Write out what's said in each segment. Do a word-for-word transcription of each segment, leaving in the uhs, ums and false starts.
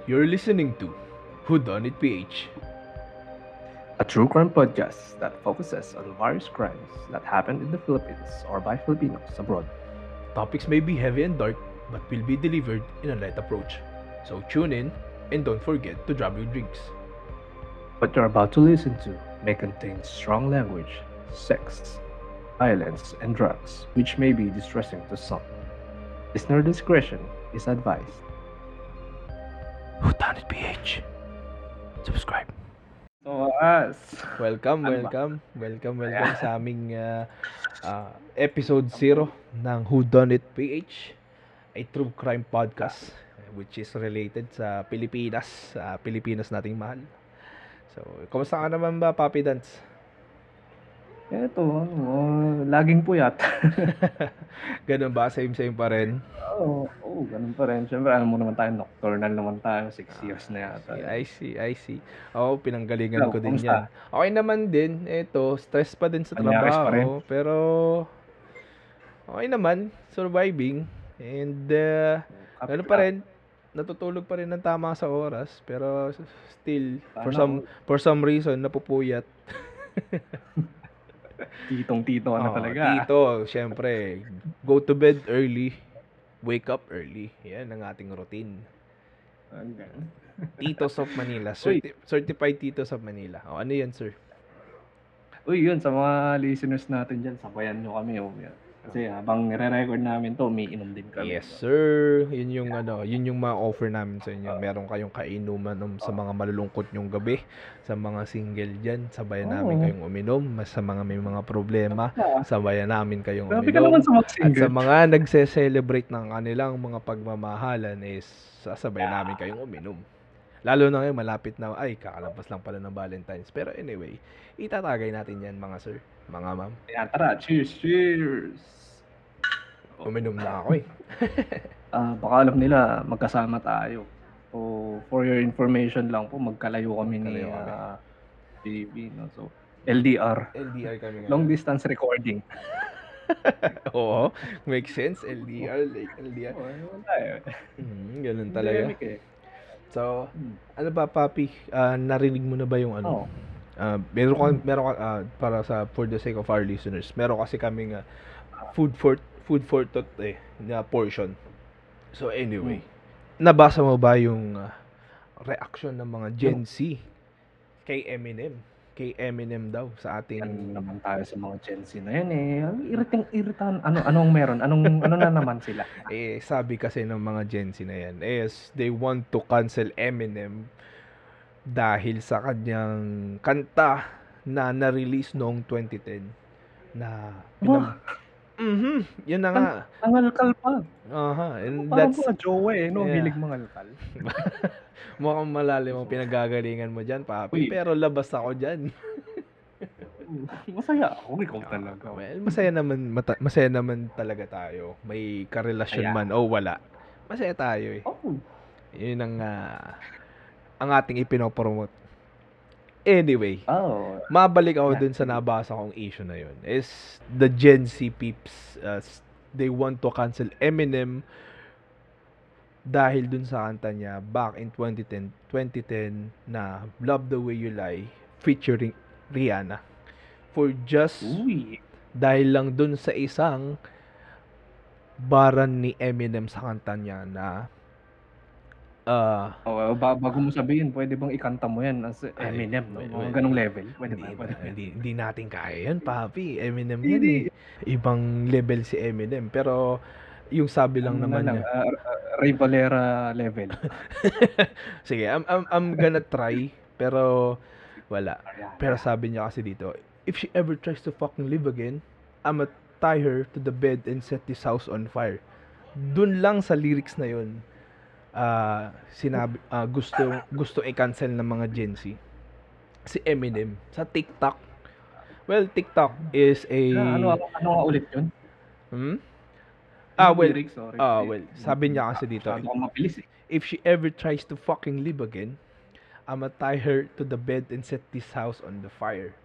You're listening to Who Done It P H. A true crime podcast that focuses on various crimes that happened in the Philippines or by Filipinos abroad. Topics may be heavy and dark, but will be delivered in a light approach. So tune in and don't forget to drop your drinks. What you're about to listen to may contain strong language, sex, violence, and drugs, which may be distressing to some. Listener discretion is advised. Who Done It P H? Subscribe. So, as Welcome, Ano ba? welcome, welcome, welcome sa aming uh, uh, episode zero ng Who Done It P H, a true crime podcast which is related sa Pilipinas, sa Pilipinas nating mahal. So, kumusta ka naman ba, Papi Dance? Eto, ano, laging puyat. Ganun ba? Same-same pa rin? Oo, oh, ganun pa rin. Siyempre, alam mo naman tayo, nocturnal naman tayo. Six years na yata. I see, I see. Oo, pinanggalingan Ikaw, ko din kumusta? yan. Okay naman din. Ito, stress pa din sa Panyaris pa rin? trabaho. Pero, okay naman. Surviving. And, uh, ano pa rin, natutulog pa rin ng tama sa oras. Pero, still, for Sana some for some reason, napupuyat. Titong-tito ka na Oo, talaga. Tito, syempre, go to bed early, wake up early. Yan ang ating routine. Hanggang. Titos of Manila. Uy. Certi- certified Titos of Manila. O, ano yan, sir? Uy, yun, sa mga listeners natin dyan, sabayan nyo kami. Oh. Yan. Kasi habang nire-record namin to, may inom din kami. Yes, sir. Yun yung ano, yun yung ma-offer namin sa inyo. Meron kayong kainuman um, sa mga malulungkot yung gabi, sa mga single diyan, sabayan namin Oo. kayong uminom, mas sa mga may mga problema, Ah, sabayan namin kayong Grabe ka naman uminom. sa mga At sa single. mga nagse-celebrate ng kanilang mga pagmamahalan is sasabayan namin kayong uminom. Lalo na ngayon, malapit na, ay, kakalampas lang pala ng Valentine's. Pero anyway, itatagay natin yan, mga sir, mga ma'am. Ayan, tara, cheers, cheers! Uminom na ako eh. Ah, baka alam nila, magkasama tayo. So, for your information lang po, magkalayo kami ni Magkalayo kami. ah, B B. No? So, L D R. L D R kami Long ngayon. distance recording. Oo, makes sense. L D R, like L D R. Oh, wala eh. Mm, ganun talaga. Pandemic eh. So, Hmm. ano ba, Papi? Ah, narinig mo na ba yung ano? Oo. Ah, meron ka, meron ka, ah, para sa, for the sake of our listeners, meron kasi kaming ah, food for, food for thought eh, na portion. So, anyway, nabasa mo ba yung ah, reaction ng mga Gen Z kay Eminem? Kay Eminem daw sa ating... Yan naman tayo sa mga Gen Z na yan eh. Ang iriting iritan. Ano anong meron? Anong ano na naman sila? Eh, sabi kasi ng mga Gen Z na yan is they want to cancel Eminem dahil sa kanyang kanta na na-release noong twenty ten na pinam... Mhm, yun na nga. Mangalkal pa. Aha, and Parang that's... mga jowa eh, no? Yeah. Hilig mangalkal. Mukhang malalim ang pinagagalingan mo dyan, Papi. Uy. Pero labas ako dyan. Masaya ako. Ikaw talaga. Well, masaya naman, mata- masaya naman talaga tayo. May karelasyon Kaya. man o wala. Masaya tayo eh. Oh. Yun ang, ah, ang ating ipinopromote. Anyway, Oh. mabalik ako dun sa nabasa kong issue na yun. Is the Gen Z peeps, uh, s- they want to cancel Eminem dahil dun sa kanta niya back in twenty ten, twenty ten na Love the Way You Lie featuring Rihanna. For just Uy. dahil lang dun sa isang baran ni Eminem sa kanta niya na ah Oh, ba- bago mo sabihin, pwede bang ikanta mo yan as Ay, Eminem, no? well, Mga well, ganong level. Pwede hindi, ba? Pwede ba? hindi, hindi natin kaya yan, Papi. Eminem yan Hindi. eh. Ibang level si Eminem. Pero yung sabi lang Ano naman na lang, niya. ah, ah, Ray Valera level. Sige, I'm, I'm, I'm gonna try. Pero wala. Ayan. Pero sabi niya kasi dito, if she ever tries to fucking live again, I'ma tie her to the bed and set this house on fire. Dun lang sa lyrics na yun, ah sinabi, ah, gusto, gusto i-cancel ng mga Gen Z. Si Eminem sa TikTok. Well, TikTok is a... Ah, ano, ano, ano nga ulit yun? Hmm? Ah, Yung well, lyrics, sorry. ah, well, sabi niya kasi dito, Masyado kang mabilis eh. if she ever tries to fucking live again, I'ma tie her to the bed and set this house on the fire.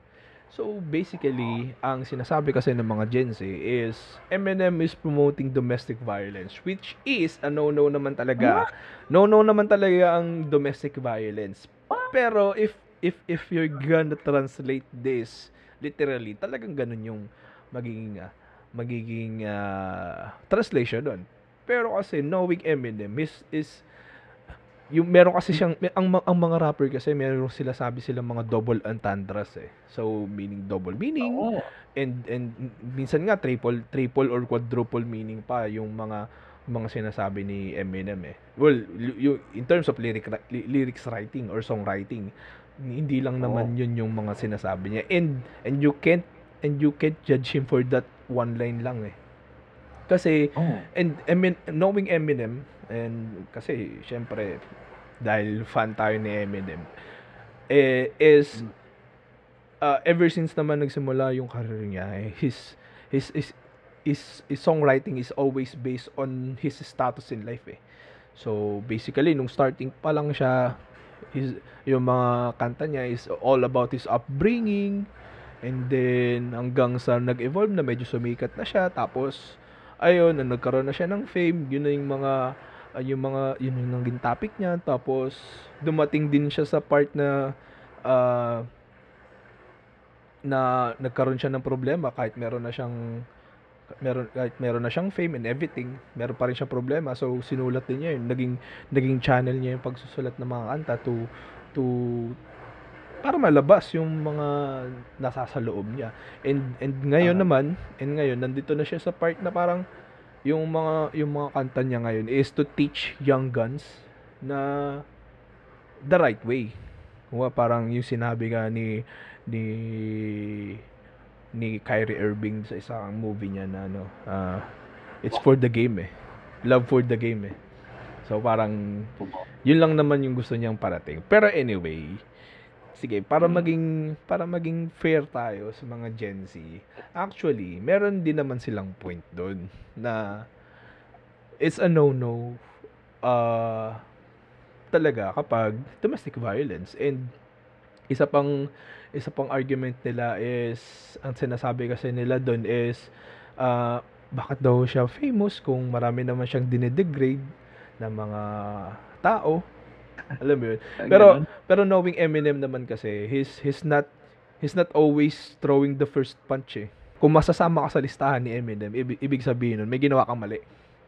So basically, ang sinasabi kasi ng mga Gen Z is Eminem is promoting domestic violence, which is a no-no naman talaga. No-no naman talaga ang domestic violence. Pero if if if you're gonna translate this literally, talagang ganun yung magiging ah, magiging ah, translation doon. Pero kasi knowing Eminem is is yung meron kasi siyang may- ang ma- ang mga rapper kasi meron sila sabi silang mga double entendres eh. So meaning double meaning Oo. and and minsan nga triple triple or quadruple meaning pa yung mga mga sinasabi ni Eminem eh. Well, y- y- in terms of lyric ly- lyrics writing or songwriting, hindi lang naman Oo. yun yung mga sinasabi niya. And and you can't and you can't judge him for that one line lang eh. Kasi Oo. and Emin, knowing Eminem and kasi syempre dahil fan tayo ni Eminem eh, is Mm. uh, ever since naman nagsimula yung career niya eh, his his his his, his songwriting is always based on his status in life eh. So basically nung starting pa lang siya, his, yung mga kanta niya is all about his upbringing, and then hanggang sa nag-evolve na medyo sumikat na siya, tapos ayun na nagkaroon na siya ng fame, yun na yung mga ah, yung mga yun yung naging topic niya, tapos dumating din siya sa part na ah, na nagkaroon siya ng problema kahit meron na siyang meron kahit meron na siyang fame and everything, meron pa rin siyang problema. So sinulat din niya yun, naging naging channel niya yung pagsusulat ng mga kanta to to para malabas yung mga nasa sa loob niya. And and ngayon Ah. naman, and ngayon nandito na siya sa part na parang yung mga yung mga kanta niya ngayon is to teach young guns na the right way. Kung parang yung sinabi nga ni ni ni Kyrie Irving sa isang movie niya na ano, ah, it's for the game eh. Love for the game eh. So parang yun lang naman yung gusto niyang parating. Pero anyway, sige, para Mm. maging para maging fair tayo sa mga Gen Z, actually, meron din naman silang point doon na it's a no-no uh, talaga kapag domestic violence. And isa pang isa pang argument nila is, ang sinasabi kasi nila doon is uh, bakit daw siya famous kung marami naman siyang dinedegrade na mga tao. Alam mo yun? Pero Ganun. pero knowing Eminem naman kasi, he's he's not he's not always throwing the first punch eh. Kung masasama ka sa listahan ni Eminem, ibig, ibig sabihin nun, may ginawa kang mali.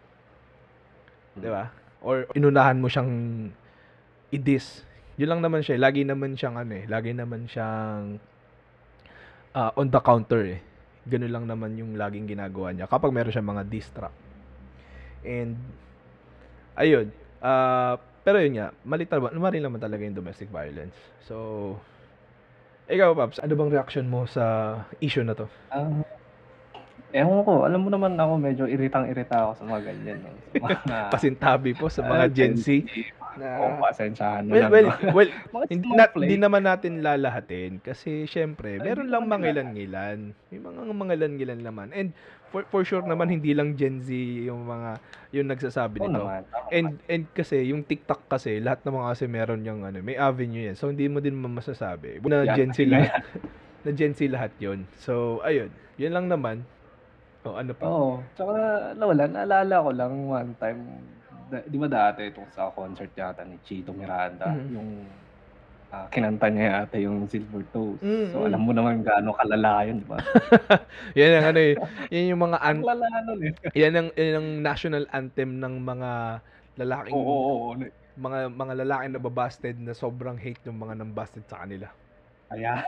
'Di ba? Or inunahan mo siyang i-diss. Yun lang naman siya, lagi naman siyang ano eh, lagi naman siyang uh, on the counter eh. Ganun lang naman yung laging ginagawa niya kapag meron siyang mga diss track. And ayun, uh, pero yun nga, mali talaga, mali naman talaga yung domestic violence. So, ikaw, Paps, ano bang reaction mo sa issue na to? Ah, ewan ko, alam mo naman ako medyo iritang-irita ako sa mga ganyan. No? Sa mga, Pasintabi po sa mga ah, Gen Z. Na, Na, oh, pasensyahan mo well, lang. well, no? well, Mga hindi, na, snowflake. di naman natin lalahatin kasi syempre, Ay, meron di lang naman mga ilan-ilan. May mga mga ilan-ilan naman. And for for sure naman hindi lang Gen Z yung mga yung nagsasabi Oo nito. naman. oo And and kasi yung TikTok kasi lahat ng mga kasi meron yung ano, may avenue yan. So hindi mo din masasabi na Yan, Gen Z ayun lahat. Na Gen Z lahat 'yon. So ayun, yun lang naman. O ano pa? Oo. Tsaka, ano wala, naalala ko lang one time, da- di ba dati itong sa concert yata ni Chito Miranda, Mhm. yung ah, kinanta niya yata yung Silver Toes. Mm, So, mm. alam mo naman gaano kalala yun, di ba? Yan ang ano eh, yan yung mga Ang an- lala nun eh. yan ang yan ang national anthem ng mga lalaking Oo, oo, oo. mga mga lalaki na babasted na sobrang hate ng mga nambasted sa kanila. Kaya,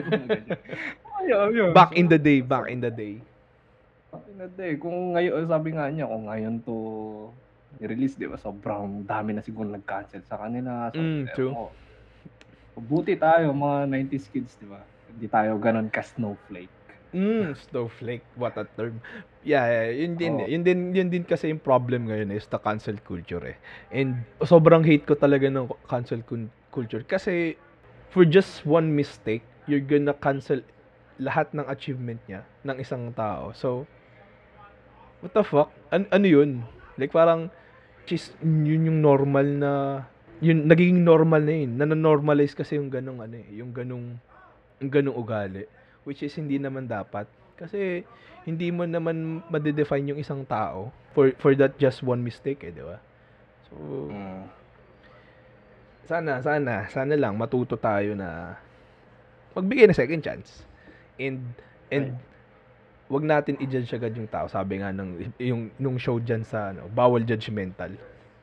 ayun, ayun. Back in the day, back in the day. Back in the day, kung ngayon, sabi nga niya, kung ngayon to i-release, di ba, sobrang dami na siguro nag-cancel sa kanila. So, Mm, ewan true. ko. Buti tayo, mga nineties kids, di ba? Hindi tayo ganun ka-snowflake. Mm, snowflake, what a term. Yeah, yeah, yun din, Oo. yun din, yun din kasi yung problem ngayon is the cancel culture eh. And sobrang hate ko talaga ng cancel kun- culture kasi for just one mistake, you're gonna cancel lahat ng achievement niya ng isang tao. So, what the fuck? An- ano yun? Like parang, chis, yun yung normal na, yun, nagiging normal na yun. Nanonormalize kasi yung ganong ano eh, yung ganong, yung ganong ugali. which is hindi naman dapat. Kasi hindi mo naman ma-define yung isang tao for for that just one mistake eh, di ba? So, Mm. sana, sana, sana lang matuto tayo na magbigay ng second chance. And, and, wag natin i-judge agad yung tao. Sabi nga ng, yung, nung show dyan sa, ano, bawal judgmental.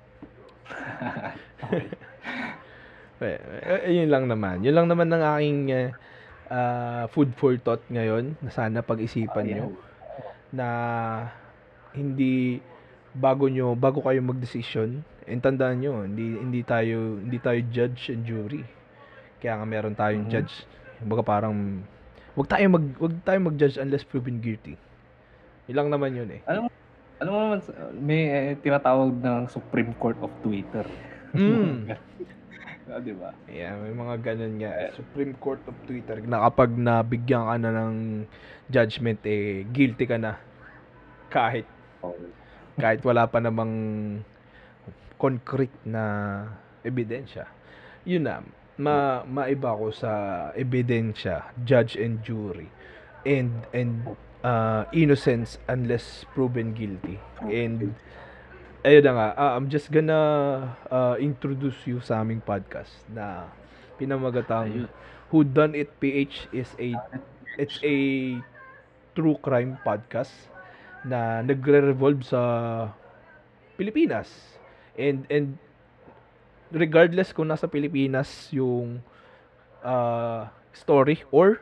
eh, eh, yun lang naman. Yun lang naman ng aking uh, uh, food for thought ngayon, na sana pag-isipan nyo, na hindi, bago nyo, bago kayo mag-decision, and tandaan nyo, hindi, hindi tayo, hindi tayo judge and jury. Kaya nga meron tayong Mhm. judge. Baga parang, wag tayo mag, wag tayo mag-judge unless proven guilty. Yun lang naman yun eh. Alam mo, alam mo naman, may eh, tinatawag ng Supreme Court of Twitter. Mm. Ah, di ba? Yeah, may mga ganun nga. eh. Supreme Court of Twitter, na kapag nabigyan ka na ng judgment, eh, guilty ka na. Kahit, Oh. kahit wala pa namang concrete na ebidensya. Yun na, ma maiba ko sa ebidensya, judge and jury, and and uh, innocence unless proven guilty. And ayun na nga, ah, I'm just gonna uh, introduce you sa aming podcast na pinamagatang Ayun. Who Done It P H is a it's a true crime podcast na nagre-revolve sa Pilipinas. And and regardless kung nasa Pilipinas yung uh, story or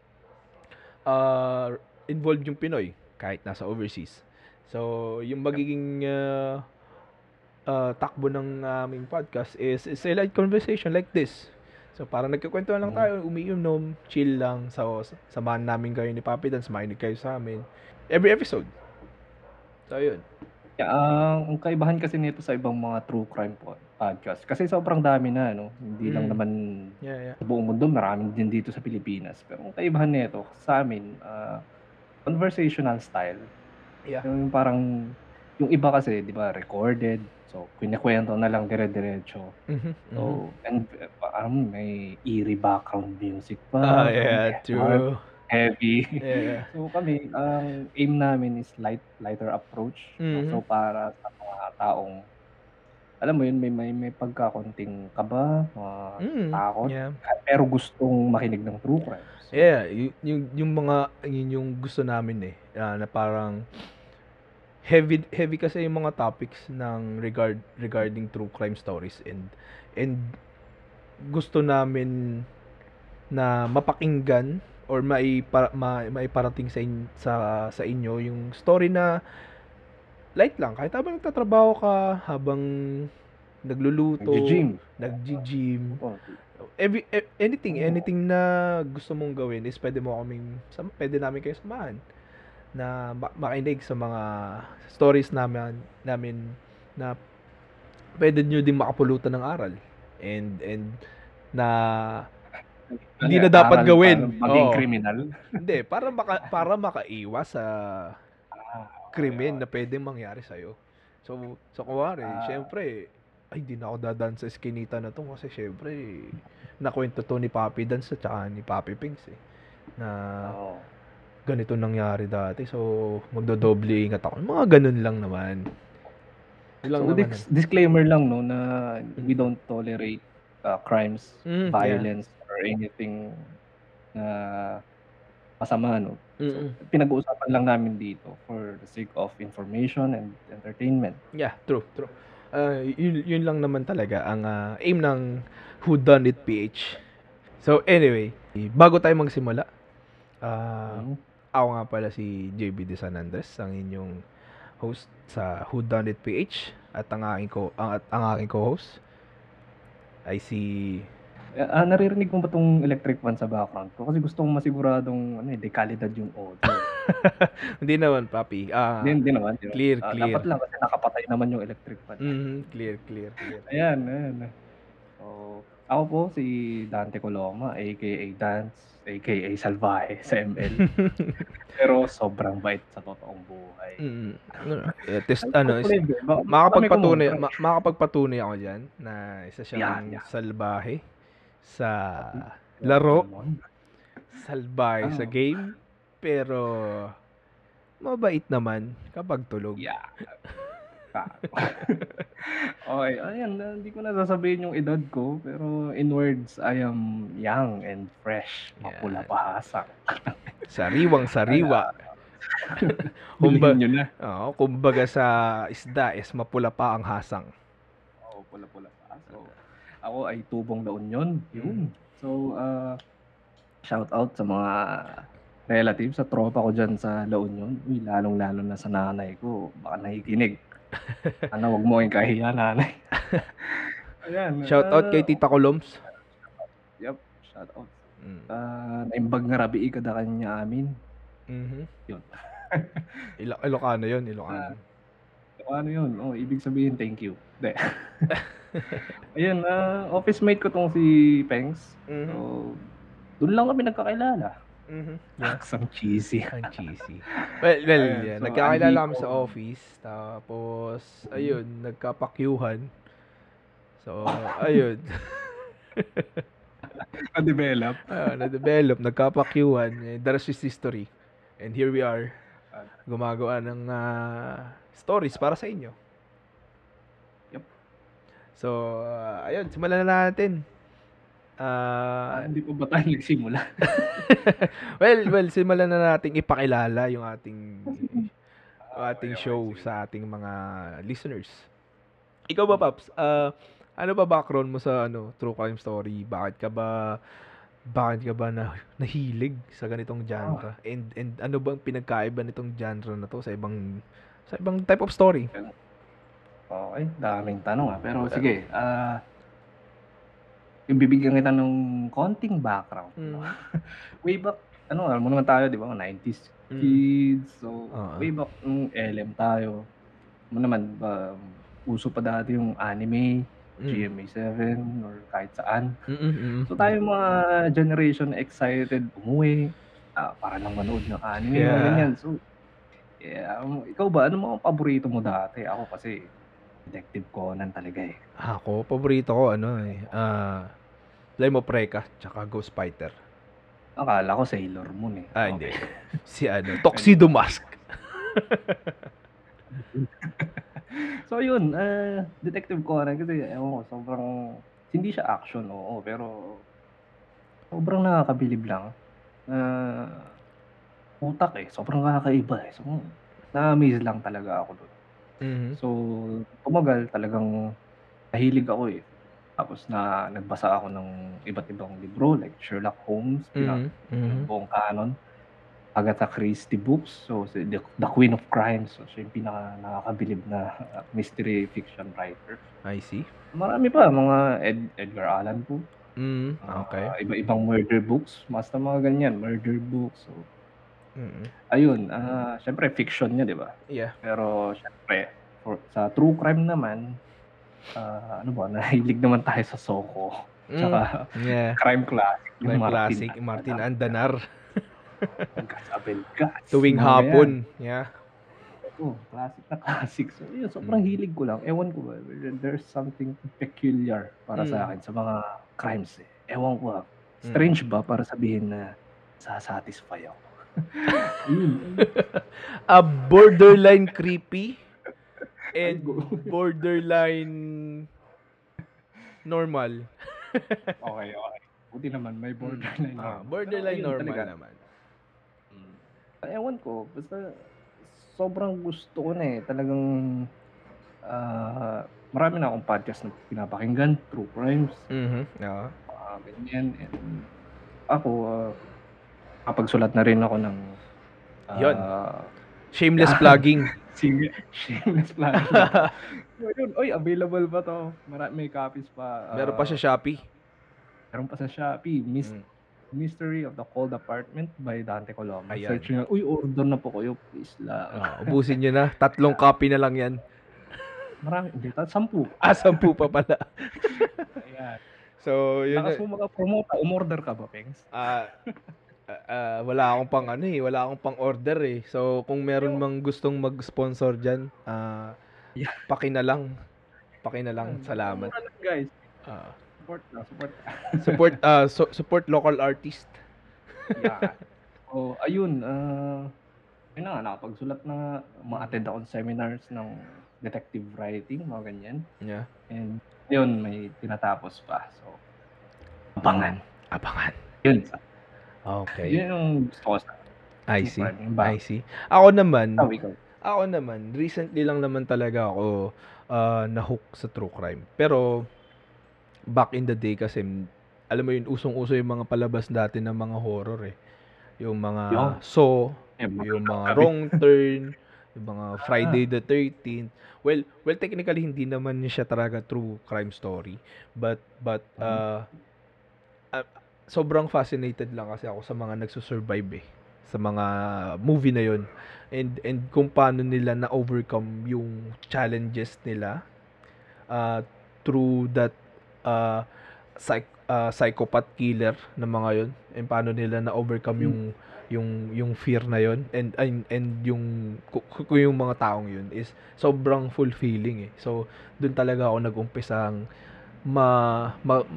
uh, involved yung Pinoy kahit nasa overseas. So, yung magiging uh, uh, takbo ng aming podcast is, is a light conversation like this. So, parang nagkikwentuhan lang tayo, umiinom, chill lang. So, samahan namin kayo ni Papi Dan, samahin kayo sa amin. Every episode. So, yun. Yeah, ang ang kaibahan kasi nito sa ibang mga true crime po- podcast, kasi sobrang dami na, no? Hindi lang Mm. naman Yeah, yeah. sa buong mundo, maraming din dito sa Pilipinas. Pero ang kaibahan nito sa amin, ah, conversational style. Yeah. Yung parang, yung iba kasi, di ba, recorded. So, kinikwento na lang dire-diretso. Mhm, mhm. So, and uh, parang may eerie background music pa. Ah, yeah, dark, true. heavy. Yeah. So kami, ang aim namin is light lighter approach. Mhm. So para sa mga taong, alam mo yun, may may, may pagkakonting kaba, mga Mm, takot, yeah. pero gustong makinig ng true crime. So, Yeah, y- yung yung mga yun yung gusto namin eh, ah, na parang heavy heavy kasi yung mga topics ng regard regarding true crime stories, and and gusto namin na mapakinggan or mai para, ma, maiparating sa, in, sa sa inyo yung story na light lang kahit habang nagtatrabaho ka, habang nagluluto, Nagji-gym. nagji-gym, oh, every e- anything anything na gusto mong gawin is pwede mo kaming sam- pwede namin kayo samahan na ma- makinig sa mga stories namin namin na pwede nyo din makapulutan ng aral, and and na hindi na dapat aral gawin. para maging Oo. criminal. Hindi, para maka para makaiwas sa Ah, krimen na pwedeng mangyari sa iyo. So, so kuwari, Ah. syempre, ay, hindi na ako dadaan sa eskinita na to kasi syempre, nakwento to ni Papi Dance at saka ni Papi Pigs eh. Na Oo. ganito nangyari dati. So, magdodoble ingat ako. Mga ganun lang naman. Yun lang So, naman. dis- disclaimer lang, no, na we don't tolerate uh, crimes, Mm, yeah. violence, or anything na masama, no. Mm-mm. Pinag-uusapan lang namin dito for the sake of information and entertainment. Yeah, true, true. Uh, yun, yun lang naman talaga ang uh, aim ng Who Done It P H. So anyway, bago tayo magsimula, uh, Mhm. ako nga pala si J B De San Andres, ang inyong host sa Who Done It P H, at ang aking ko ang, at ang aking co-host ay si Ah, naririnig mo ba tong electric fan sa background ko? Kasi gusto kong masiguradong ano, eh, dekalidad yung audio. hindi naman papi. Ah, Hindi, hindi naman. di ba? clear, Ah, clear. Dapat lang kasi nakapatay naman yung electric fan. Mhm, clear, clear, clear. Ayan, ayan. So, ako po si Dante Coloma, aka Dance, aka Salvaje sa M L. Pero sobrang bait sa totoong buhay. Mm. Eh, test ano, is- Hopefully, ba- makakapagpatunay kami ma- makakapagpatunay ako diyan na isa siyang Yeah, yeah. salbahe sa laro, salbahe sa Oh. game, pero mabait naman kapag tulog. Yeah. Ah. Okay, ayan, ah, hindi ko na sasabihin yung edad ko, pero in words, I am young and fresh, mapula Yan. pahasang. Sariwang sariwa. Bilhin Kumba, nyo na. oo, kumbaga sa isda is mapula pa ang hasang. Oo, pula-pula pa. So, ako ay tubong La Union. Yun. So, uh, shout out sa mga relatives, sa tropa ko dyan sa La Union. Uy, lalong-lalo na sa nanay ko. Baka nakikinig. Ano, wag mo kayong kahiya, nanay. Ayan. Shout out uh, kay Tita Coloms. Yep, shout out. Mm. Uh, naimbag nga rabi kada kanya amin. Mhm. Yun. Ilo- Ilocano yun, Ilocano. So, ano yun? Oh, ibig sabihin, thank you. De. Ayun, uh, office mate ko tong si Pengs. Mhm. So, doon lang kami nagkakilala. Mhm. Yeah. Ang cheesy. Ang cheesy. Well, well, Ayan, yeah, so, nagkakilala andito- kami sa office, tapos, ayun, nagkapakyuhan. So, ayun. Na-develop. Ayun, na-develop, nagkapakyuhan. Eh, the rest is history. And here we are, gumagawa ng ah, stories para sa inyo. Yep. So, ah, ayun, simulan na natin. Ah, Ah, hindi pa ba tayo nagsimula? well, well, simulan na natin ipakilala yung ating ating okay, show sige. sa ating mga listeners. Ikaw ba, Paps? Ah, ano ba background mo sa ano true crime story? Bakit ka ba bakit ka ba na, nahilig sa ganitong genre? And and ano bang pinagkaiba nitong genre na to sa ibang sa ibang type of story? Okay, daming tanong ah. Pero sige, ah ibibigyan kita ng konting background. Mm. Way back, ano, alam mo naman tayo, di ba, nineties Mm. kids. So, Oo. way back nung L M tayo. Mo naman, um, uso pa dati yung anime, G M A seven, or kahit saan. Mm-mm. So, tayo mga generation excited umuwi ah, para lang manood ng anime, Yeah. mga ganyan. So, yeah, um, ikaw ba, ano mga paborito mo dati? Ako kasi, Detective Conan talaga eh. Ako, paborito ko ano eh, ah Limo Preka tsaka Ghost Fighter. Akala ko Sailor Moon eh. Ah, Okay. hindi. Si ano, Tuxedo Mask. So yun, uh, Detective Conan kasi ewan ko, sobrang hindi siya action, oo, pero sobrang nakakabilib lang. Uh, utak eh, sobrang kakaiba eh. So, na-amaze lang talaga ako doon. Mhm. So, tumagal talagang nahilig ako eh. Tapos na nagbasa ako ng iba't ibang libro like Sherlock Holmes, Mhm. Mhm. buong canon. Agatha Christie books. So, si the, the Queen of Crimes. So, siya yung pinaka nakakabilib na uh, mystery fiction writer. I see. Marami pa, mga Ed, Edgar Allan Poe. Mm, uh, okay. Iba-ibang murder books. Basta mga ganyan, murder books. So, Mm. ayun, uh, syempre fiction niya, di ba? Yeah. Pero, syempre, for, sa true crime naman, uh, ano ba, nahilig naman tayo sa Soko. Tsaka, Mm. Yeah. crime classic. Crime classic, Martin Andanar. Abel Gats. Tuwing mga hapon. Yeah. Oh, classic na classic. So, yun, sobrang Mm. hilig ko lang. Ewan ko ba, there's something peculiar para Mm. sa akin sa mga crimes eh. Ewan ko ah. Strange ba para sabihin na sasatisfy ako? Yun. A borderline creepy and Ay, go. borderline normal. Okay, okay. Buti naman, may borderline. Ah, normal. borderline Pero ayun normal talaga. naman. Mm. Ewan ko, basta sobrang gusto ko na eh. Talagang ah, marami na akong podcast na pinapakinggan, True Crimes, Mhm. Yeah. mga ganyan. And ako, uh, kapagsulat na rin ako ng ah, Yun. Shameless plugging. Sige, shameless plan. So, yun, oy, available pa to. Mara- may copies pa. ah, Meron pa sa Shopee. Meron pa sa Shopee. Mis- Mm. Mystery of the Cold Apartment by Dante Colombo. Ayan. Search nyo, uy, order na po kayo, please lang. Ah, ubusin nyo na. Tatlong copy na lang yan. Marami, hindi, ta- sampu. Ah, sampu pa pala. Ayan. So, yun. Lakas mo maka-promote, umorder ka ba, Pengs? Ah, ah, ah, wala akong pang ano eh, wala akong pang order eh. So, kung meron mang gustong mag-sponsor diyan, ah, Yeah. paki na lang. Paki na lang. Salamat. Mura lang, guys. Ah, Support na, support. support ah, so- support local artist. Yan. So, ayun, ah, yun na nga, nakapagsulat na nga, uma-attend ako ng seminars ng detective writing, mga ganyan. Yeah. And yun, may tinatapos pa. So, abangan. Abangan. Yun. Okay. Yun yung gusto ko sa I true see. crime, yung ba? I see. Ako naman, Ikaw, ikaw. ako naman, recently lang naman talaga ako ah, na-hook sa true crime. Pero, back in the day kasi, alam mo yun, usong-uso yung mga palabas dati ng mga horror eh. Yung mga Yun. Saw, Eh, mga yung mga gabi. Wrong Turn, yung mga Ah. Friday the thirteenth. Well, well technically hindi naman siya talaga true crime story, but but uh, uh, sobrang fascinated lang kasi ako sa mga nagsusurvive eh, sa mga movie na yun. And and kung paano nila na-overcome yung challenges nila uh, through that uh, psych, uh, psychopath killer na mga yun, and paano nila na-overcome yung yung yung fear na yun, and and, and yung ku- ku- yung mga taong yun is sobrang fulfilling eh. So doon talaga ako nag-umpisang ma, ma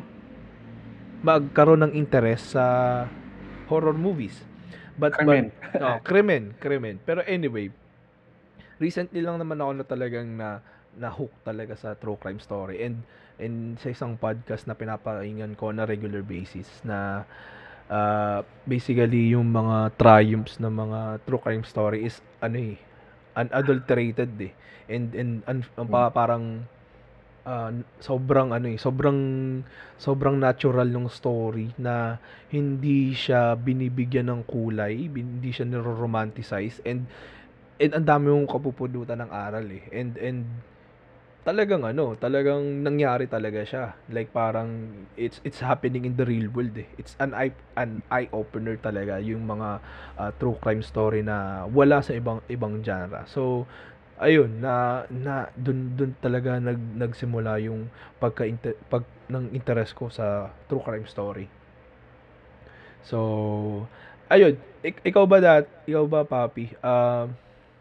magkaroon ng interest sa horror movies. But Krimen. but oh, krimen, krimen. Pero anyway, recently lang naman ako na talagang na na-hook talaga sa true crime story, and and sa isang podcast na pinapakinggan ko na regular basis na uh, basically yung mga triumphs ng mga true crime story is ano eh, unadulterated eh, and and un- pa, parang ah, sobrang ano eh, sobrang sobrang natural ng story na hindi siya binibigyan ng kulay, bin- hindi siya niro-romanticize, and and ang dami mong kapupulutan ng aral eh. And and talagang ano, talagang nangyari talaga siya. Like parang it's it's happening in the real world eh. It's an eye an eye opener talaga yung mga ah, true crime story na wala sa ibang ibang genre. So ayun na na dun dun talaga nag nagsimula yung pagka pag ng interest ko sa true crime story. So ayun, ik- ikaw ba dat ikaw ba Papi? Um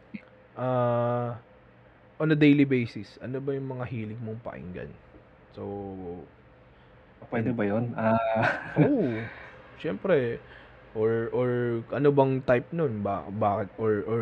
ah on a daily basis, ano ba yung mga hilig mong pakinggan? So, Pwede ba yun? Ah, oh, syempre, or or ano bang type nun? Ba bakit or or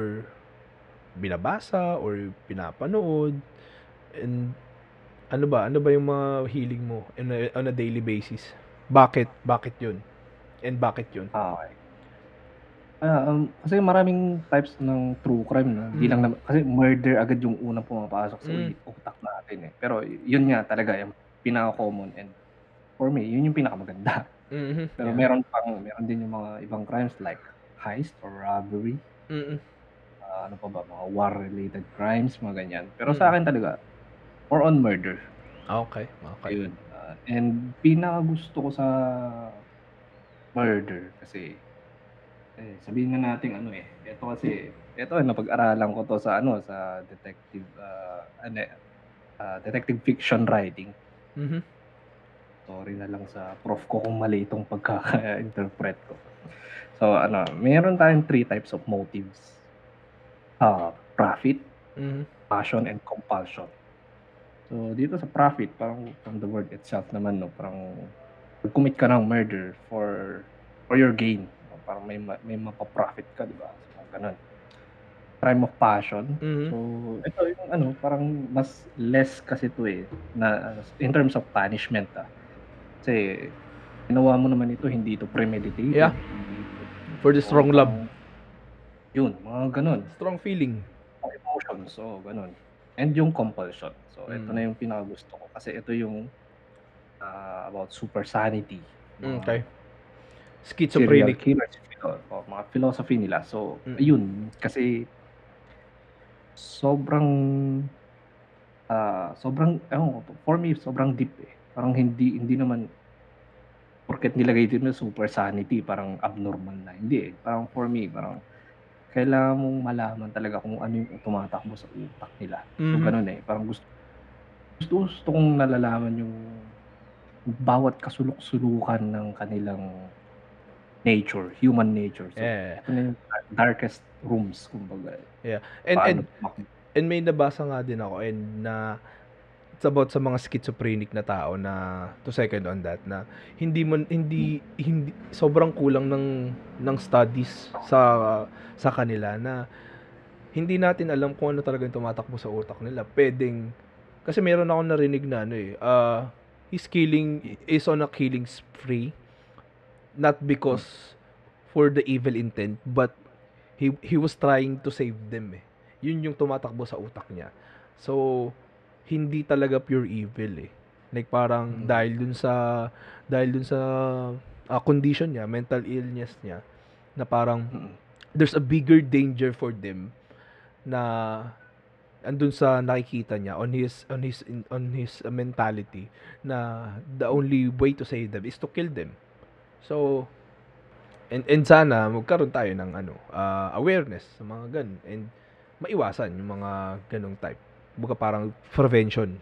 binabasa or pinapanood? And ano ba? Ano ba yung mga hilig mo on a, on a daily basis? Bakit? Bakit yun? And bakit yun? ah, okay. Ah, um, kasi maraming types ng true crime, no? Hindi Mm. lang naman, kasi murder agad yung unang pumapasok sa Mm. uli- utak natin eh. Pero yun nga talaga yung pinaka-common, and for me, yun yung pinakamaganda. Mhm. Pero Yeah. meron pang, meron din yung mga ibang crimes like heist or robbery. Mm. Ah, ano pa ba, mga war-related crimes, mga ganyan. Pero Mm. sa akin talaga, more on murder. Okay. Okay. Ayun. Ah, and pinaka gusto ko sa murder kasi, eh, sabihin nga natin ano eh, ito kasi, ito napag-aralan ko to sa ano, sa detective, ah, ano, eh, ah, detective fiction writing. Mhm. Sorry na lang sa prof ko kung mali itong pagkaka-interpret ko. So ano, meron tayong three types of motives. Ah, profit, Mhm. passion, and compulsion. So dito sa profit, parang from the word itself naman, no, parang commit ka ng murder for for your gain. No? Parang may ma- may mapa-profit ka, di ba? So, ganun. Crime of passion. Mhm. So ito yung ano, parang mas less kasi to eh, na in terms of punishment, ah. Kasi ginawa mo naman ito, hindi ito premeditated. Yeah. Hindi ito, For the strong love. yun, mga ganun. Strong feeling. Emotions, so ganun. And yung compulsion. So ito Mm. na yung pinakagusto ko kasi ito yung ah, about super sanity. Mga Okay. serial Schizophrenic. killers, philo- o, mga philosophy nila. So Mm. ayun, kasi sobrang ah, sobrang ewan ko, for me sobrang deep eh. Parang hindi hindi naman porket nilagay dito na super sanity, parang abnormal na. Hindi eh. Parang for me, parang kailangan mong malaman talaga kung ano yung tumatakbo sa utak nila. So Mhm. ganun eh. Parang gusto gusto, gusto kong nalalaman yung bawat kasulok-sulukan ng kanilang nature, human nature. So Yeah. ito na yung darkest rooms, kumbaga. Yeah. And and Paano tumakbo. and may nabasa nga din ako, and na it's about sa mga schizophrenic na tao na to second on that na hindi man hindi hindi sobrang kulang ng ng studies sa sa kanila na hindi natin alam kung ano talaga yung tumatakbo sa utak nila. Pwedeng kasi meron akong narinig na ano eh, uh, he's killing is on a killing spree not because for the evil intent but he he was trying to save them eh. Yun yung tumatakbo sa utak niya. So hindi talaga pure evil eh. Like parang Mm. dahil dun sa dahil dun sa ah, condition niya, mental illness niya na parang Mm. there's a bigger danger for them na andun sa nakikita niya on his on his in- on his uh, mentality na the only way to save them is to kill them. So and and sana magkaroon tayo ng ano ah, awareness sa mga ganun and maiwasan yung mga ganung type. Buka parang prevention.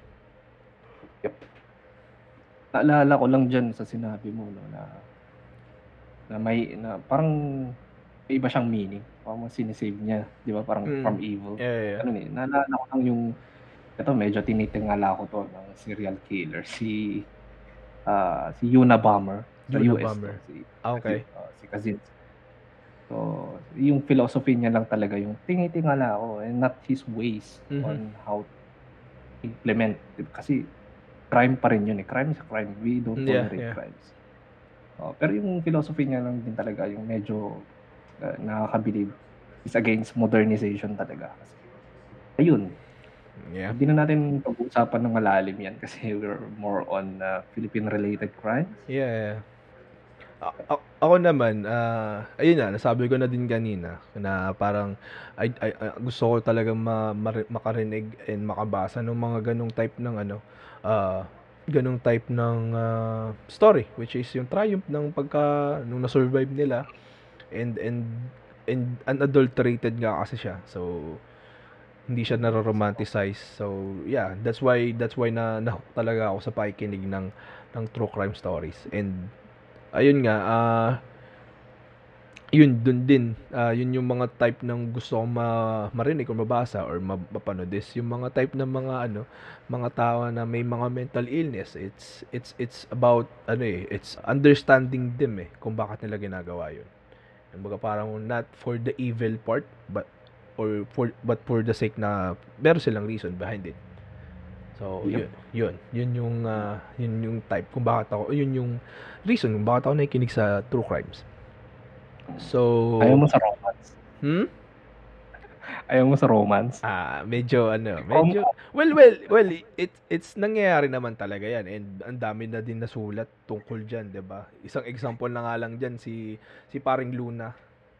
Naalala ko lang dyan sa sinabi mo, no, na, na may, na parang may iba siyang meaning. Parang sinisave niya, di ba? Parang Mm. from evil. Yeah, yeah, yeah. Ano eh, naalala ko lang yung, ito medyo tinitingala ko to ng serial killer, si, ah si Unabomber sa U S. Unabomber. To, si, Ah, okay. uh, si Kaczynski. So, yung philosophy niya lang talaga yung tinitingala ako and not his ways Mhm. on how to implement. Kasi crime pa rin yun eh. Crime is a crime. We don't Yeah, tolerate yeah. crimes. Oh, pero yung philosophy niya lang din talaga yung medyo uh, nakakabilib is against modernization talaga. Kasi, ayun, Yeah. hindi na natin pag-uusapan ng malalim yan kasi we're more on uh, Philippine-related crimes. Yeah. yeah. A- a- ako naman, ah ayun na, nasabi ko na din kanina na parang ay, ay, ay, gusto ko talagang ma, mari- makarinig and makabasa ng mga ganong type ng ano, ah ganong type ng ah, story which is yung triumph ng pagka nung na-survive nila and and and unadulterated nga kasi siya. So hindi siya naro-romanticize. So yeah, that's why that's why na nahook talaga ako sa pakikinig ng ng true crime stories. And ayun nga, ah yun dun din, ah yun yung mga type ng gusto kong ma- marinig or mabasa or ma- mapanood is yung mga type ng mga ano, mga tao na may mga mental illness. It's it's it's about ano eh, it's understanding them eh kung bakit nila ginagawa yun. Kumbaga parang not for the evil part but or for but for the sake na meron silang reason behind it. So, Yep. yun, yun, yun yung ah, yun yung type kung bakit ako, yun yung reason kung bakit ako nakikinig sa true crimes. So, Ayaw mo sa romance. hmm? Ayaw mo sa romance. Ah, medyo ano, medyo well, well, well, it it's nangyayari naman talaga 'yan and ang dami na din nasulat tungkol diyan, 'di ba? Isang example na nga lang diyan si si Paring Luna.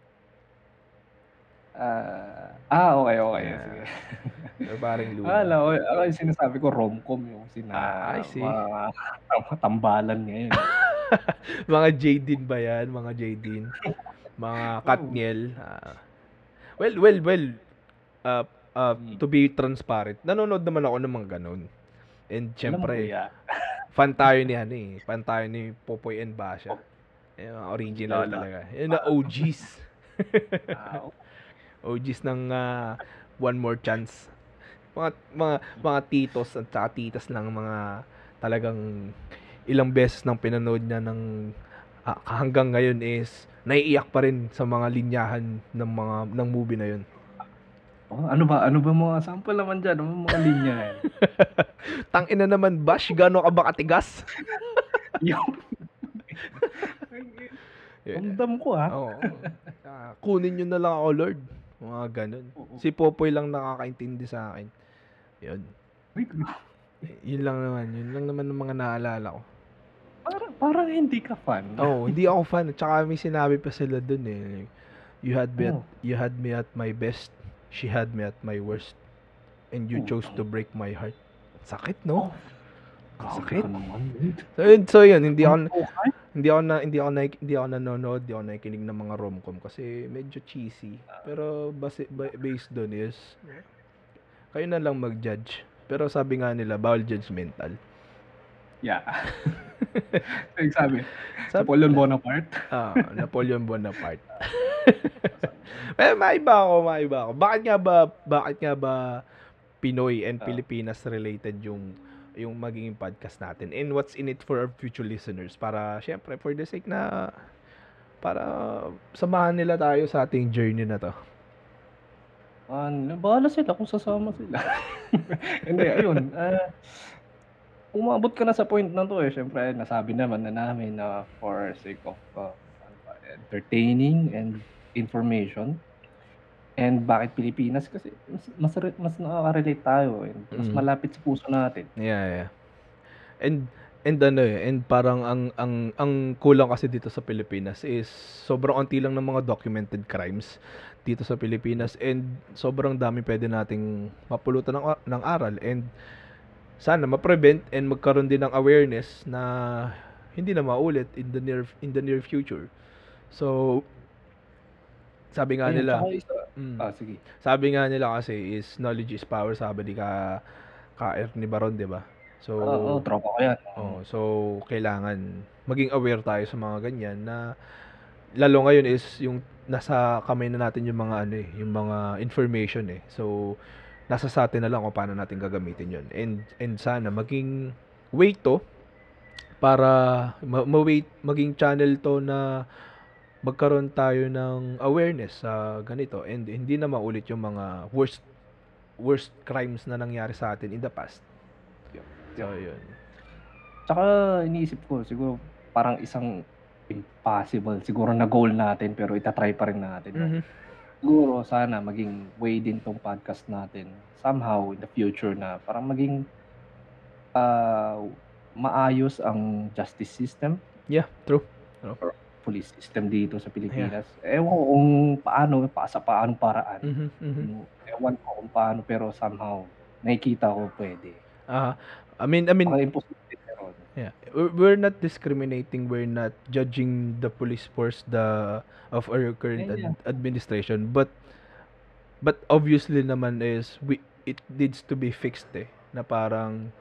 Ah, ah, okay, okay. Yeah. Sige. Si Paring Luna. Ah, no, ako yung sinasabi ko rom-com yung sina Ah, I see. mga tam- tambalan ngayon. Mga Jadine ba 'yan? Mga Jadine. Mga Katniel. Ah. well, well, well. Uh, uh, Hmm. to be transparent, nanonood naman ako ng mga ganun. And Alam mo, syempre, kuya. fan tayo ni ano eh. Fan tayo ni Popoy and Basha. Yung mga original Lolo. talaga. Yung na O Gs. Ah, O Gs ng ah, One More Chance. Mga mga mga titos at saka titas lang mga talagang ilang beses nang pinanood niya ng ah, hanggang ngayon is naiiyak pa rin sa mga linyahan ng mga ng movie na yun. oh, ano ba? Ano ba mga sample naman dyan? Ano ba mga linya yan? Tangina naman, Bash, gaano ka ba katigas? Yung Yeah. ramdam ko ha. Oo. Ah, kunin nyo na lang ako, Lord. Mga ganun. Oo. Si Popoy lang nakakaintindi sa akin. Yun. Wait, bro. Yun lang naman. Yun lang naman ng mga naalala ko. Parang, parang hindi ka fan. Oh, hindi ako fan. Tsaka may sinabi pa sila dun eh. You had me at, Oh. you had me at my best. She had me at my worst. And you Oh. chose to break my heart. Sakit, no? Grabe Sakit. ka naman, dude. So yun, so yun hindi ako Okay. hindi ako na hindi ako na, hindi ako nanonood, hindi ako nakikinig ng mga rom-com kasi medyo cheesy. Pero base, ba- based doon is kayo na lang mag-judge. Pero sabi nga nila bawal judgmental. Yeah. Yung sabi, Sabi Napoleon Bonaparte. Ah, Napoleon Bonaparte. Eh, maiba ako, maiba ako. Bakit nga ba, bakit nga ba Pinoy and Ah. Pilipinas related yung yung magiging podcast natin and what's in it for our future listeners para syempre for the sake na para samahan nila tayo sa ating journey na to. Ano, bahala sila kung sasama sila. Hindi, ayun. Uh, umabot ka na sa point na to eh. Syempre, nasabi naman na namin na for sake of uh, entertaining and information. And bakit Pilipinas? Kasi mas mas, mas nakaka-relate tayo eh. Mas Mm. malapit sa puso natin. Yeah, yeah. And and ano eh, and parang ang ang ang kulang kasi dito sa Pilipinas is sobrang onti lang ng mga documented crimes dito sa Pilipinas and sobrang dami pwede nating mapulutan ng ng aral and sana ma-prevent and magkaroon din ng awareness na hindi na maulit in the near in the near future. So sabi nga Ayun, nila, tsaka isa, mm, ah, sige. sabi nga nila kasi is knowledge is power, sabi ni ka ka Ernie Baron, 'di ba? So, Oo, tropa ko yan. oh, so kailangan maging aware tayo sa mga ganyan na lalo ngayon is yung nasa kamay na natin yung mga ano eh, yung mga information eh. So, nasa sa atin na lang kung paano natin gagamitin yun. And and sana maging way to para ma- ma-way maging channel to na magkaroon tayo ng awareness sa ganito and hindi na maulit yung mga worst worst crimes na nangyari sa atin in the past. Yep. So, yun. Tsaka iniisip ko, siguro parang isang impossible siguro na goal natin pero itatry pa rin natin. No? Mhm. Siguro sana maging way din tong podcast natin somehow in the future na parang maging uh, maayos ang justice system. Yeah, true. True. Or police system dito sa Pilipinas. Yeah. Ewan ko kung paano, pa, sa paanong paraan. Mhm, mhm. Ewan ko kung paano pero somehow nakikita ko pwede. Ah, I mean, I mean, Baka imposible pero yeah, we're, we're not discriminating, we're not judging the police force the of our current Yeah, yeah. ad- administration, but but obviously naman is we it needs to be fixed eh, na parang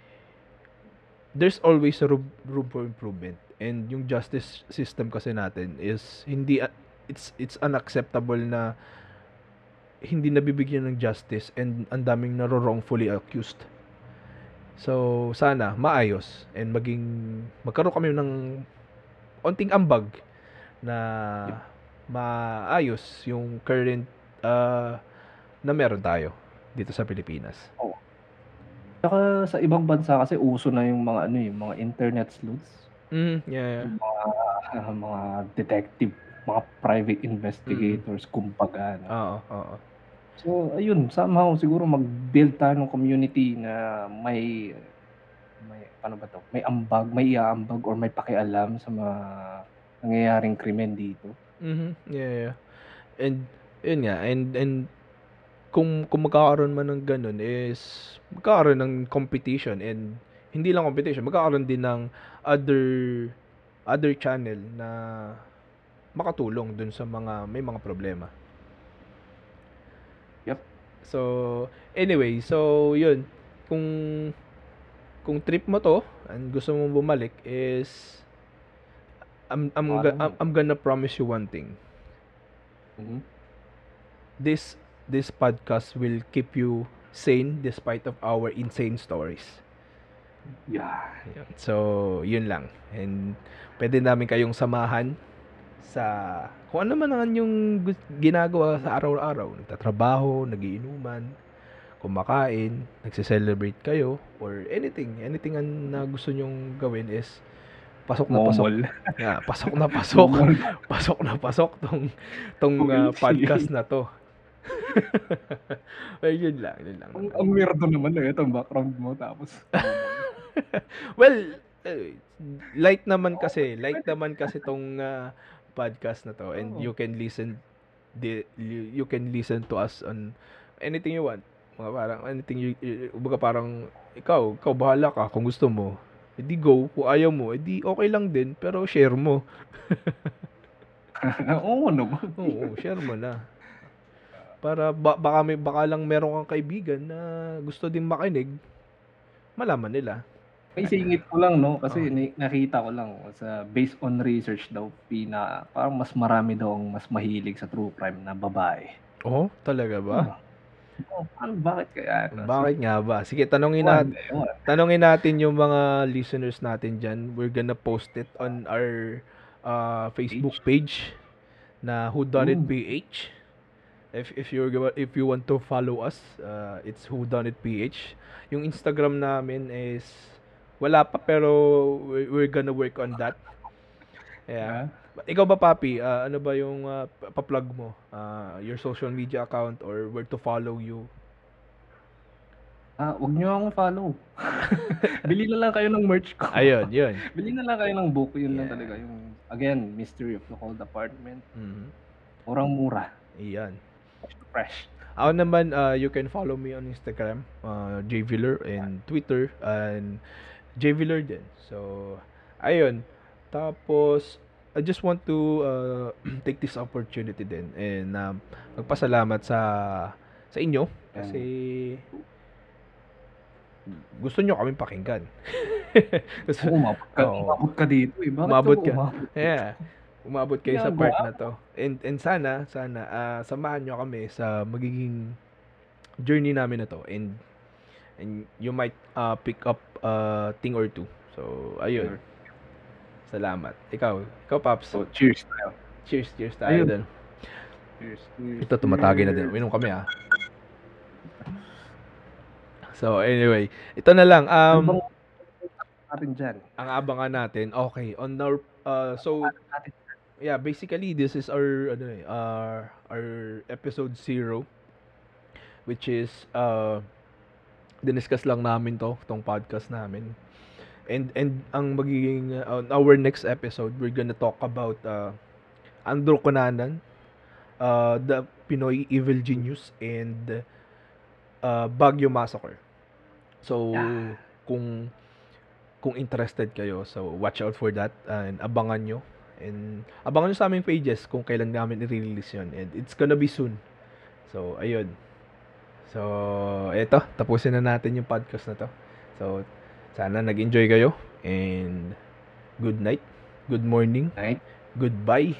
there's always a room, room for improvement and yung justice system kasi natin is hindi a- it's it's unacceptable na hindi nabibigyan ng justice and ang daming naro-wrongfully accused. So, sana maayos and maging magkaroon kami ng onting ambag na maayos yung current uh, na meron tayo dito sa Pilipinas. Oh. Saka sa ibang bansa kasi uso na yung mga ano yung mga internet sleuths. Mm, yeah, yeah. Yung mga uh, mga detective, mga private investigators mm. kumbaga. No? Oo, oo. So, ayun, somehow siguro mag-build tayo ng community na may may paano ba to? May ambag, may iaambag or may pakialam sa mga nangyayaring krimen dito. Mhm. Yeah, yeah. And yun nga, and and kung kung magkakaroon man ng ganun is magkakaroon ng competition and hindi lang competition, magkakaroon din ng other other channel na makatulong dun sa mga may mga problema. Yep. So, anyway, so yun, kung kung trip mo to and gusto mo bumalik is I'm I'm Parang- I'm, I'm gonna promise you one thing. Mhm. This this podcast will keep you sane despite of our insane stories. Yeah. Yun. So, yun lang. And pwede namin kayong samahan sa kung ano man ang yung gu- ginagawa sa araw-araw. Nagtatrabaho, nagiinuman, kumakain, nagse-celebrate kayo, or anything. Anything an- na gusto nyong gawin is pasok na pasok. Momol. Yeah, pasok na pasok. Momol. pasok na pasok tong tong Okay, uh, sige. podcast na to. Well, yun lang, yun lang. Ang, ang weirdo naman na itong background mo tapos. Well, eh, light naman kasi, light naman kasi tong uh, podcast na to and Oo. you can listen the you, you can listen to us on anything you want. Mga parang anything you, you baga parang ikaw, ikaw bahala ka kung gusto mo. Edi go, kung ayaw mo, edi okay lang din, pero share mo. Oo naman. Oo, share mo na. Para ba, baka may baka lang meron kang kaibigan na gusto din makinig, malaman nila. May singit ko lang, no? Kasi Oo. ni- nakita ko lang sa based on research daw, pina, parang mas marami daw ang mas mahilig sa true crime na babae. Oh, talaga ba? Oh, Oh, paano bakit kaya ito? Bakit nga ba? Sige, tanungin Ewan, natin ewan. tanungin natin yung mga listeners natin diyan. We're gonna post it on our uh, Facebook page na Who Done It Ooh. P H. If if you if you want to follow us, uh, it's Who Done It P H. Yung Instagram namin is wala pa pero we're, we're gonna work on that. Yeah. Yeah. Ikaw ba, Papi? Uh, ano ba yung uh, pa-plug mo? Uh, your social media account or where to follow you? Ah, wag niyo akong follow. Bili na lang kayo ng merch ko. Ayun, yun. Bili na lang kayo ng book, yun lang Yeah. talaga yung again, Mystery of the Cold Apartment. Mhm. Murang-mura. Iyan. Fresh. Ako naman, uh, you can follow me on Instagram, uh, jviller, and Twitter, and jviller din. So, ayun. Tapos, I just want to uh, take this opportunity din and um, magpasalamat sa sa inyo kasi gusto nyo kaming pakinggan. Gusto, Oo, umabot ka, Oo. umabot ka dito eh. Bakit umabot ka ka. ba umabot? Yeah. Umabot kayo sa Ginagawa part na to. And and sana, sana ah, samahan nyo kami sa magiging journey namin na to. And and you might uh, pick up a thing or two. So, ayun. Salamat. Ikaw, ikaw Paps. So, cheers tayo. Cheers, cheers tayo Ayun. dun. Cheers. cheers. Ito, tumatagi na din. Uminom kami ah. So, anyway. Ito na lang. Um, Ano natin dyan? ang abangan natin. Okay, on our uh, so Natin. yeah, basically this is our ano eh, our our episode zero, which is uh diniscuss lang namin to, tong podcast namin. And and ang magiging uh, on our next episode, we're gonna talk about uh Andrew Cunanan, uh the Pinoy Evil Genius, and uh Baguio Massacre. So Yeah. kung kung interested kayo, so watch out for that and abangan nyo. And abangan nyo sa aming pages kung kailan namin i-release yun. And it's gonna be soon. So, ayun. So, eto. Tapusin na natin yung podcast na to. So, sana nag-enjoy kayo. And good night. Good morning. Night. Goodbye.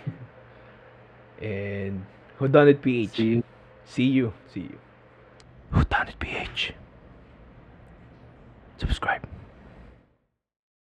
And Who Done It P H. See you. See you. See you. Who Done It P H.